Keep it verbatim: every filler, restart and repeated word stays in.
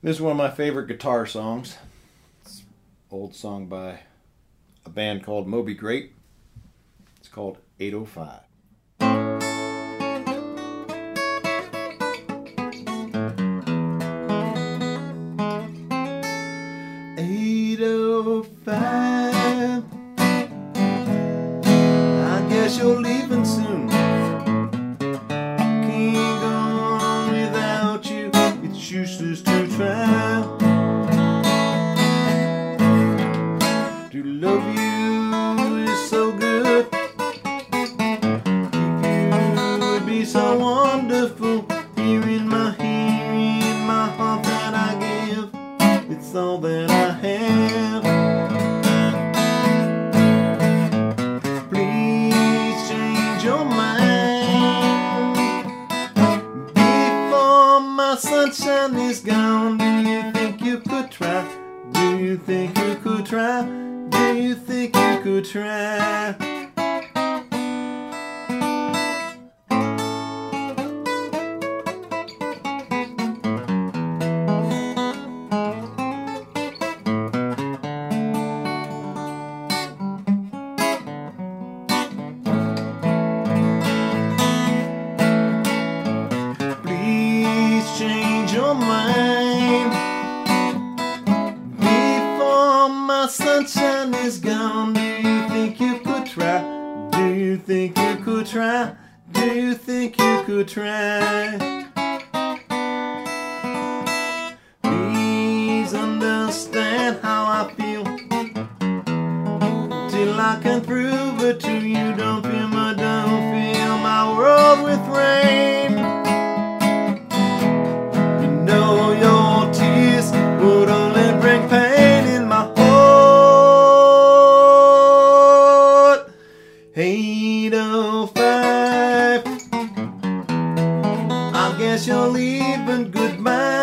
This is one of my favorite guitar songs. It's an old song by a band called Moby Grape. It's called eight oh five. eight oh five, I guess you're leaving soon. Can't go on without you, it's useless to try. To love you is so good, you would be so wonderful. Here in my, here in my heart that I give, it's all that I have. Please change your mind before my sunshine is gone. Do you think you could try? Do you think you could try? Do you think you could try? Change your mind before my sunshine is gone. Do you think you could try? Do you think you could try? Do you think you could try? Please understand how I feel till I can prove it to you. Don't feel my, don't fill my world with rain. Your tears would only bring pain in my heart. eight oh five, I guess you're leaving, goodbye.